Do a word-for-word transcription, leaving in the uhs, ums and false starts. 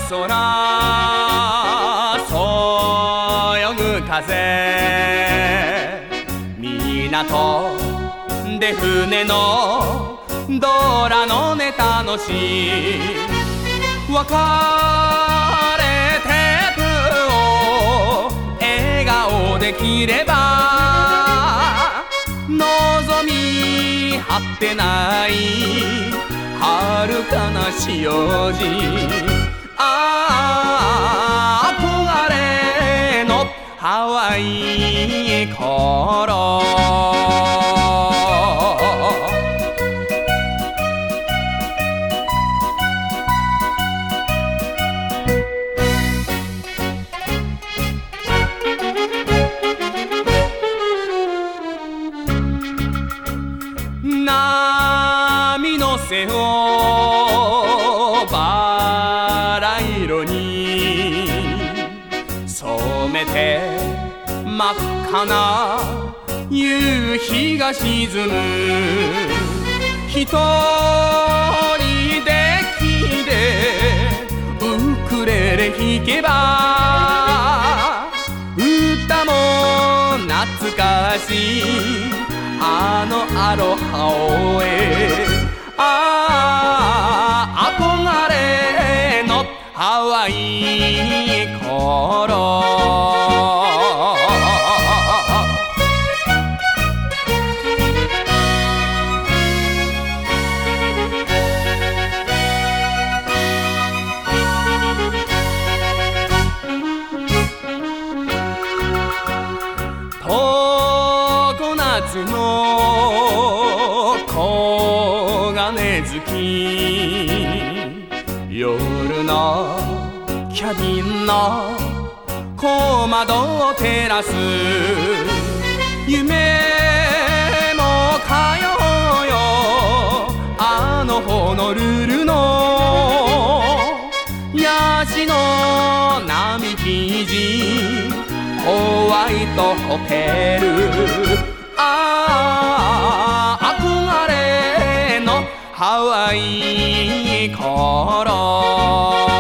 空そよぐ風港で船のドラのネタのし別れテープを笑顔で切れば望み果てない遥かな潮路ああ憧れのハワイ頃波の背をバラ色に染めて真っ赤な夕日が沈む一人で木でウクレレ弾けば歌も懐かしいあのアロハをえああ憧れのハワイ頃常夏の黄金月夜のキャビンの小窓を照らす夢もかようよあのホノルルのヤシの並木地ホワイトホテルああ憧れのハワイ頃